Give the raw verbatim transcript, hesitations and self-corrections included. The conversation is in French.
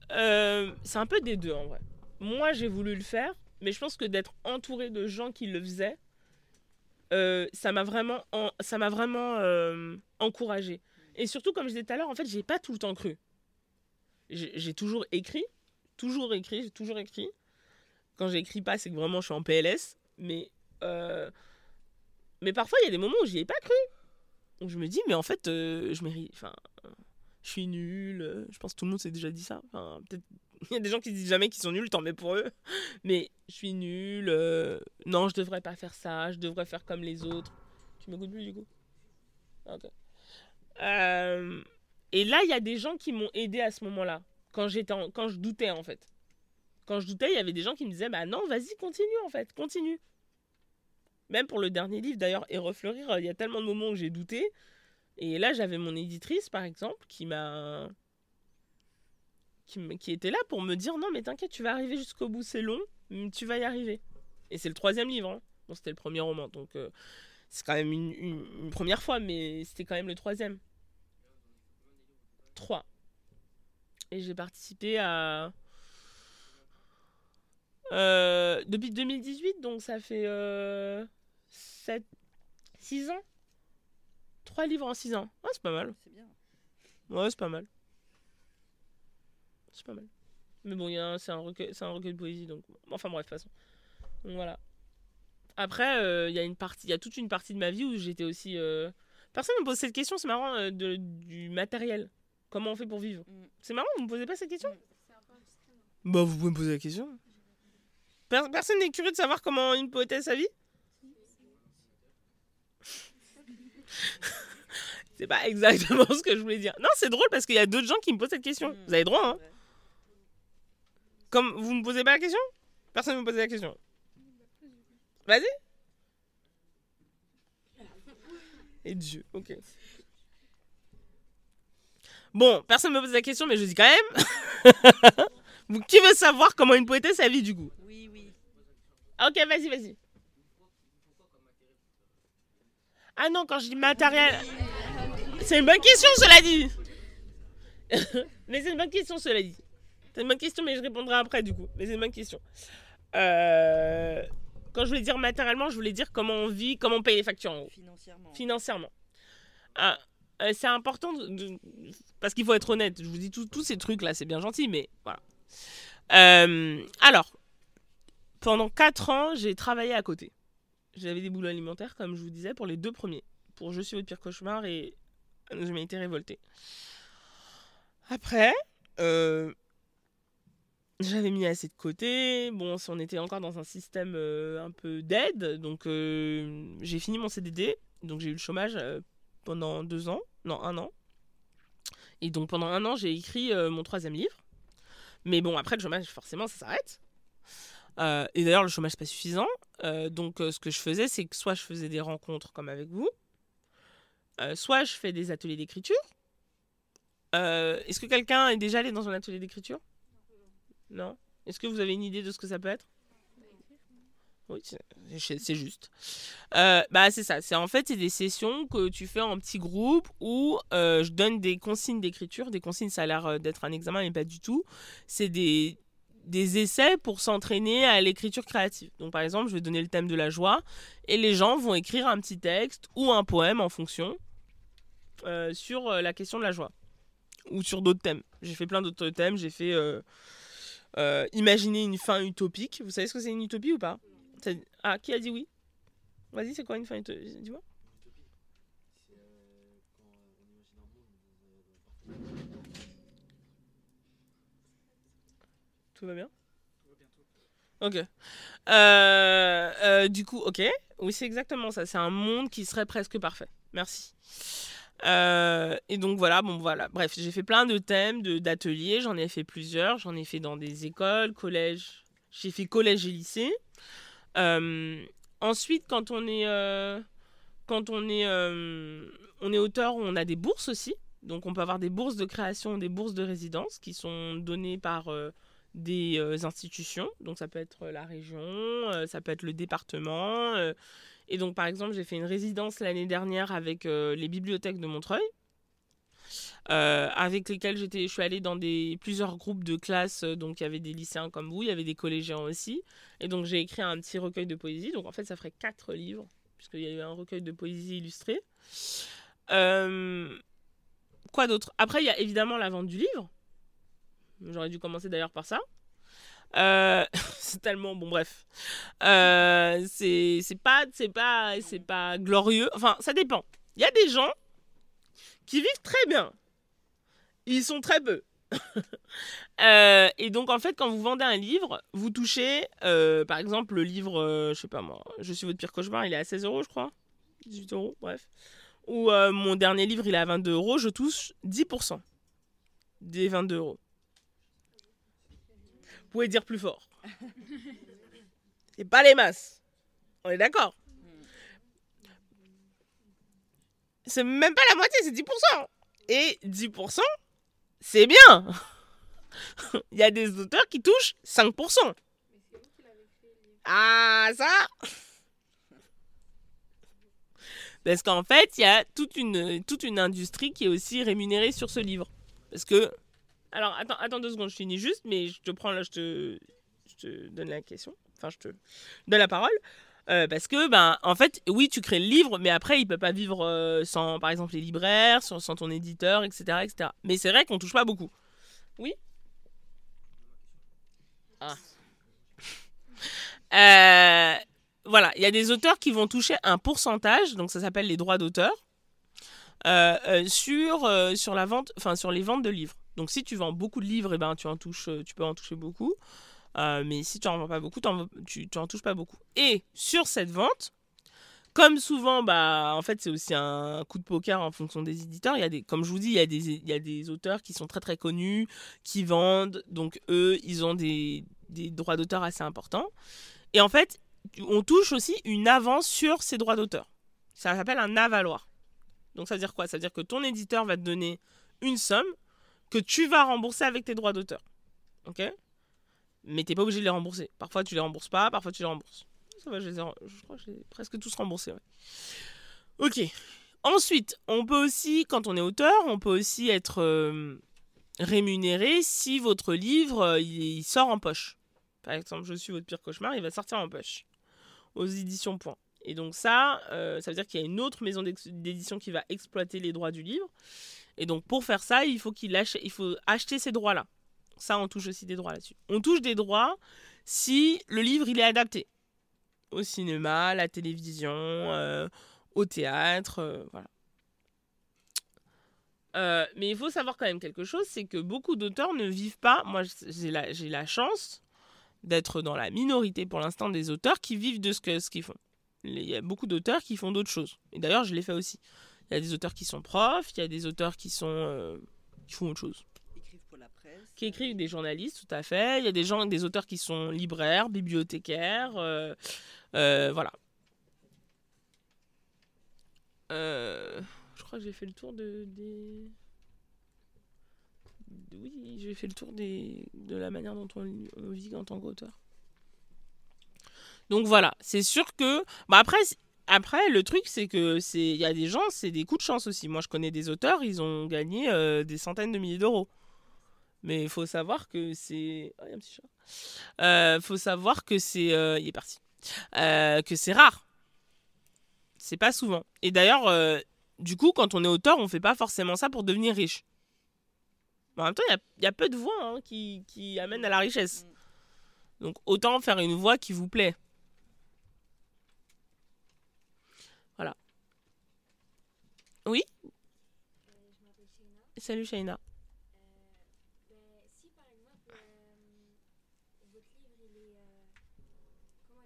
euh, c'est un peu des deux en vrai. Moi, j'ai voulu le faire, mais je pense que d'être entouré de gens qui le faisaient, euh, ça m'a vraiment, en... ça m'a vraiment euh, encouragée. Et surtout, comme je disais tout à l'heure, en fait, j'ai pas tout le temps cru. J'ai, j'ai toujours écrit, toujours écrit, j'ai toujours écrit. Quand j'écris pas, c'est que vraiment je suis en P L S. Mais, euh, mais parfois, il y a des moments où j'y ai pas cru. Où je me dis, mais en fait, euh, je mérite. Enfin, je suis nulle. Je pense que tout le monde s'est déjà dit ça. Enfin, peut-être. Il y a des gens qui disent jamais qu'ils sont nuls, tant mieux pour eux. Mais je suis nulle. Euh, non, je devrais pas faire ça. Je devrais faire comme les autres. Tu m'écoutes plus du coup? Ok. Euh, et là, il y a des gens qui m'ont aidé à ce moment-là. Quand, j'étais en- quand je doutais, en fait. Quand je doutais, il y avait des gens qui me disaient, bah non, vas-y, continue, en fait. Continue. Même pour le dernier livre, d'ailleurs, Et Refleurir, il y a tellement de moments où j'ai douté. Et là, j'avais mon éditrice, par exemple, qui m'a... Qui, m- qui était là pour me dire, non, mais t'inquiète, tu vas arriver jusqu'au bout, c'est long, mais tu vas y arriver. Et c'est le troisième livre, hein. Bon, c'était le premier roman, donc euh, c'est quand même une, une, une première fois, mais c'était quand même le troisième. Trois. Et j'ai participé à... Euh, depuis deux mille dix-huit, donc ça fait euh, sept, six ans. Trois livres en six ans. Ouais, c'est pas mal. C'est bien. Ouais, c'est pas mal. C'est pas mal. Mais bon, il y a un- c'est un, recueil, c'est un recueil de poésie, donc... Enfin bref, de toute façon. Donc voilà. Après, euh, il y a une partie, il y a toute une partie de ma vie où j'étais aussi... euh, Personne ne me pose cette question, c'est marrant, euh, de, du matériel. Comment on fait pour vivre? Mm. C'est marrant, vous me posez pas cette question? Mm. Bah, vous pouvez me poser la question. Per- personne n'est curieux de savoir comment une poétesse a vie? C'est pas exactement ce que je voulais dire. Non, c'est drôle parce qu'il y a d'autres gens qui me posent cette question. Mm. Vous avez droit, hein. Ouais. Comme vous me posez pas la question? Personne ne me pose la question. Vas-y. Et Dieu, ok. Bon, personne ne me pose la question, mais je dis quand même. Vous- Qui veut savoir comment une poétesse a vie du coup? Oui, oui. Ok, vas-y, vas-y. Ah non, quand je dis matériel. C'est une bonne question, cela dit. Mais c'est une bonne question, cela dit. C'est une bonne question, mais je répondrai après du coup. Mais c'est une bonne question. Euh... Quand je voulais dire matériellement, je voulais dire comment on vit, comment on paye les factures en gros. Financièrement. Financièrement. Ah, euh, c'est important de, de- parce qu'il faut être honnête. Je vous dis tout- tous ces trucs là, c'est bien gentil, mais voilà. Euh, alors, pendant quatre ans, j'ai travaillé à côté. J'avais des boulots alimentaires, comme je vous disais, pour les deux premiers. Pour Je suis votre pire cauchemar et Je m'ai été révoltée. Après, euh, j'avais mis assez de côté. Bon, on était encore dans un système euh, un peu d'aide. Donc, euh, j'ai fini mon C D D. Donc, j'ai eu le chômage euh, pendant deux ans. Non, un an. Et donc, pendant un an, j'ai écrit euh, mon troisième livre. Mais bon, après, le chômage, forcément, ça s'arrête. Euh, et d'ailleurs, le chômage, c'est pas suffisant. Euh, donc, euh, ce que je faisais, c'est que soit je faisais des rencontres comme avec vous, euh, soit je fais des ateliers d'écriture. Euh, est-ce que quelqu'un est déjà allé dans un atelier d'écriture? Non. Est-ce que vous avez une idée de ce que ça peut être? Oui, c'est, c'est juste. Euh, bah, c'est ça. C'est en fait c'est des sessions que tu fais en petits groupes où euh, je donne des consignes d'écriture. Des consignes, ça a l'air euh, d'être un examen, mais pas du tout. C'est des, des essais pour s'entraîner à l'écriture créative. Donc, par exemple, je vais donner le thème de la joie et les gens vont écrire un petit texte ou un poème en fonction euh, sur euh, la question de la joie ou sur d'autres thèmes. J'ai fait plein d'autres thèmes. J'ai fait euh, euh, imaginer une fin utopique. Vous savez ce que c'est une utopie ou pas? C'est- Ah, qui a dit oui? Vas-y, c'est quoi une fin utopique? Dis-moi. Tout va bien? Ok. Euh, euh, du coup, ok. Oui, c'est exactement ça. C'est un monde qui serait presque parfait. Merci. Euh, et donc voilà, bon voilà. Bref, j'ai fait plein de thèmes, de, d'ateliers. J'en ai fait plusieurs. J'en ai fait dans des écoles, collèges. J'ai fait collège et lycée. Euh, ensuite, quand on est, euh, quand on est, euh, on est auteur, on a des bourses aussi. Donc on peut avoir des bourses de création, des bourses de résidence qui sont données par euh, des euh, institutions. Donc ça peut être la région, euh, ça peut être le département. euh. Et donc par exemple, j'ai fait une résidence l'année dernière avec euh, les bibliothèques de Montreuil. euh, avec lesquels j'étais, je suis allée dans des, plusieurs groupes de classe. euh, Donc, il y avait des lycéens comme vous, il y avait des collégiens aussi. Et donc, j'ai écrit un petit recueil de poésie. Donc, en fait, ça ferait quatre livres, puisqu'il y a eu un recueil de poésie illustrée. Euh, quoi d'autre? Après, il y a évidemment la vente du livre. J'aurais dû commencer d'ailleurs par ça. Euh, c'est tellement bon, bref. Euh, c'est c'est pas c'est pas c'est pas glorieux. Enfin, ça dépend. Il y a des gens qui vivent très bien. Ils sont très peu. Euh, et donc en fait, quand vous vendez un livre, vous touchez, euh, par exemple, le livre, euh, je sais pas moi, Je suis votre pire cauchemar, il est à seize euros, je crois, dix-huit euros, bref. Ou euh, mon dernier livre, il est à vingt-deux euros, je touche dix pour cent des vingt-deux euros. Vous pouvez dire plus fort. C'est pas les masses. On est d'accord. C'est même pas la moitié, c'est dix pour cent. Et dix pour cent, c'est bien. Il y a des auteurs qui touchent cinq pour cent. Ah, ça. Parce qu'en fait, il y a toute une, toute une industrie qui est aussi rémunérée sur ce livre. Parce que... Alors, attends, attends deux secondes, je finis juste, mais je te prends là, je te, je te donne la question. Enfin, je te donne la parole. Euh, parce que, ben, en fait, oui, tu crées le livre, mais après, il peut pas vivre euh, sans, par exemple, les libraires, sans, sans ton éditeur, et cetera, et cetera. Mais c'est vrai qu'on touche pas beaucoup. Oui. Ah. Euh, voilà, il y a des auteurs qui vont toucher un pourcentage, donc ça s'appelle les droits d'auteur, euh, euh, sur, euh, sur la vente, enfin sur les ventes de livres. Donc si tu vends beaucoup de livres, eh ben, tu, en touches, tu peux en toucher beaucoup. Euh, mais si tu en vends pas beaucoup, t'en, tu, tu en touches pas beaucoup. Et sur cette vente, comme souvent, bah, en fait, c'est aussi un coup de poker en fonction des éditeurs. Il y a des, comme je vous dis, il y a des, il y a des auteurs qui sont très très connus, qui vendent. Donc eux, ils ont des, des droits d'auteur assez importants. Et en fait, on touche aussi une avance sur ces droits d'auteur. Ça s'appelle un avaloir. Donc ça veut dire quoi? Ça veut dire que ton éditeur va te donner une somme que tu vas rembourser avec tes droits d'auteur. Ok? Mais t'es pas obligé de les rembourser. Parfois tu les rembourses pas, parfois tu les rembourses. Ça va, je, les ai, je crois que j'ai presque tous remboursés. Ouais. Ok. Ensuite, on peut aussi, quand on est auteur, on peut aussi être euh, rémunéré si votre livre euh, il sort en poche. Par exemple, Je suis votre pire cauchemar, il va sortir en poche aux éditions Point. Et donc ça, euh, ça veut dire qu'il y a une autre maison d'édition qui va exploiter les droits du livre. Et donc pour faire ça, il faut qu'il ach- il faut acheter ces droits-là. Ça, on touche aussi des droits là-dessus. On touche des droits si le livre il est adapté au cinéma, à la télévision, euh, au théâtre, euh, voilà. Euh, mais il faut savoir quand même quelque chose, c'est que beaucoup d'auteurs ne vivent pas. Moi, j'ai la, j'ai la chance d'être dans la minorité pour l'instant des auteurs qui vivent de ce, que, ce qu'ils font. Il y a beaucoup d'auteurs qui font d'autres choses. Et d'ailleurs, je l'ai fait aussi. Il y a des auteurs qui sont profs, il y a des auteurs qui sont euh, qui font autre chose. Écrivent pour la presse. Qui écrivent des journalistes, tout à fait. Il y a des gens, des auteurs qui sont libraires, bibliothécaires, euh, euh, voilà. Euh, je crois que j'ai fait le tour de des. Oui, j'ai fait le tour des de la manière dont on, on vit en tant qu'auteur. Donc voilà, c'est sûr que bah après après le truc c'est que c'est il y a des gens, c'est des coups de chance aussi. Moi je connais des auteurs, ils ont gagné euh, des centaines de milliers d'euros. Mais il faut savoir que c'est oh, il y a un petit chat. Euh, faut savoir que c'est euh, il est parti. Euh, que c'est rare. C'est pas souvent. Et d'ailleurs euh, du coup quand on est auteur, on fait pas forcément ça pour devenir riche. Mais en même temps, il y, y a peu de voix hein, qui, qui amènent à la richesse. Donc autant faire une voix qui vous plaît. Voilà. Oui. Euh, je m'appelle Shaina. Salut Shaina. Euh, ben, si par exemple euh, votre livre il est, euh,